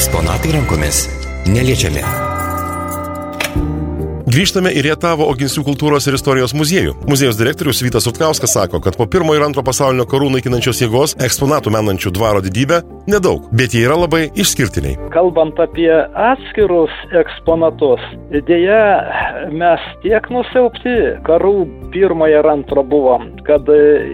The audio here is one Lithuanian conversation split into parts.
Eksponatai rankomis neliečiami. Grįžtame į Rietavo Oginskių kultūros ir istorijos muziejų. Muziejaus direktorius Vytas Sutkauskas sako, kad po pirmo ir antro pasaulinio karų naikinančios jėgos eksponatų menančių dvaro didybę nedaug, bet jie yra labai išskirtiniai. Kalbant apie atskirus eksponatus, dėja mes tiek nusiaupti karų pirmoje ir antro buvom, kad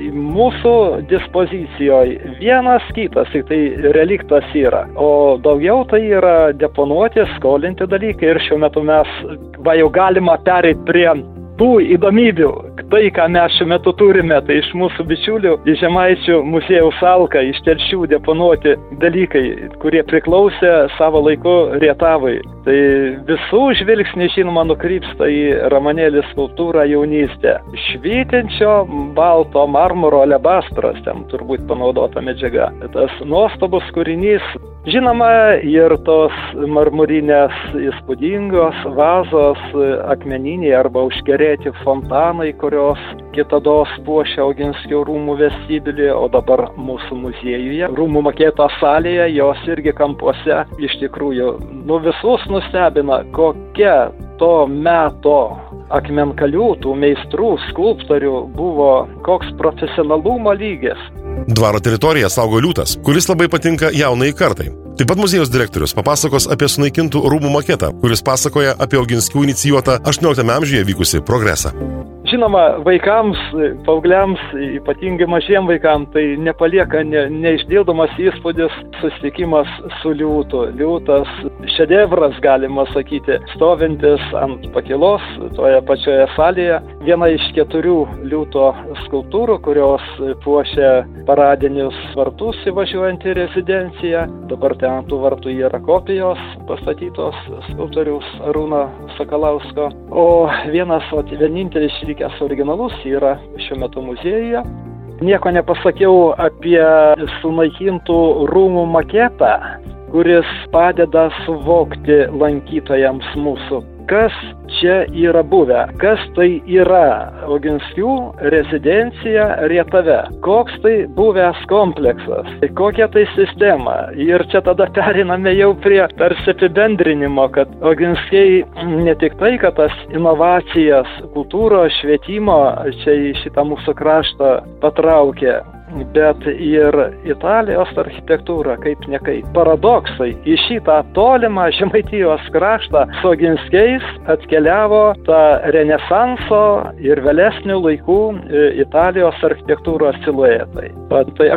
mūsų dispozicijoje vienas kitas, tai reliktas yra, o daugiau tai yra deponuoti, skolinti dalykai ir šiuo metu mes jau galima pereiti prie tų įdomybių. Tai, ką mes šiuo metu turime, tai iš mūsų bičiulių iš Žemaičių muziejaus Alka, iš Telšių deponuoti dalykai, kurie priklausė savo laiku Rietavai. Tai visų žvilgsniai, žinoma, nukrypsta į Ramanėlį skulptūrą jaunystę. Švytinčio balto marmuro alebastras, ten turbūt panaudota medžiaga. Tas nuostabus kūrinys. Žinoma, ir tos marmurinės įspūdingos vazos, akmeniniai arba užkerėti fontanai, kurios kitados puošia Oginskių rūmų vestibiulį, o dabar mūsų muziejuje. Rūmų maketo salėje, jos irgi kampuose iš tikrųjų visus nustebina, kokia to meto akmenkalių, tų meistrų, skulptorių buvo, koks profesionalumo lygis. Dvaro teritoriją saugo liūtas, kuris labai patinka jaunai kartai. Taip pat muziejaus direktorius papasakos apie sunaikintų rūmų maketą, kuris pasakoja apie Oginskių inicijuotą 18 amžiuje vykusį progresą. Žinoma, vaikams, paaugliams, ypatingai mažiem vaikams, tai nepalieka neišdildomas įspūdis susitikimas su liūtu. Liūtas šedevras, galima sakyti, stovintis ant pakilos toje pačioje salėje. Viena iš 4 liūto skulptūrų, kurios puošia paradinius vartus įvažiuojant į rezidenciją. Dabar ten tų vartų yra kopijos pastatytos skulptoriaus Arūno Sakalausko. O vienas vienintelis likęs originalus yra šiuo metu muziejuje. Nieko nepasakiau apie sunaikintų rūmų maketą, kuris padeda suvokti lankytojams mūsų, kas čia yra buvę, kas tai yra Oginskių rezidencija Rietave, koks tai buvęs kompleksas, kokia tai sistema. Ir čia tada periname jau prie tarsi apibendrinimo, kad Oginskiai ne tik tai, kad tas inovacijas kultūros, švietimo čia į šitą mūsų kraštą patraukė, bet ir Italijos architektūra, kaip nekai. Paradoksai, į šitą tolimą Žemaitijos kraštą su Oginskiais atkeliavo ta renesanso ir vėlesnių laikų Italijos architektūros siluetai. Tai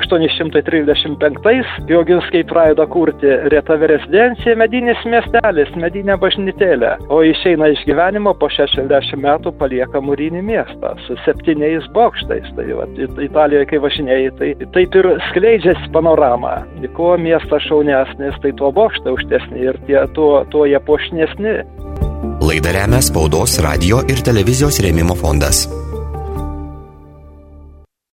835-ais Oginskiai pradeda kurti Rietave rezidenciją, medinis miestelis, medinė bažnytėlė, o išeina iš gyvenimo po 60 metų palieka mūrinį miestą su 7 bokštais. Tai Italijoje, kai važinėjai, tai taip ir skleidžiasi panorama. Kuo miestas šaunesnis, tai tuo bokštai aukštesni ir tuo jie puošnesni. Laidą remia Spaudos, radio ir televizijos rėmimo fondas.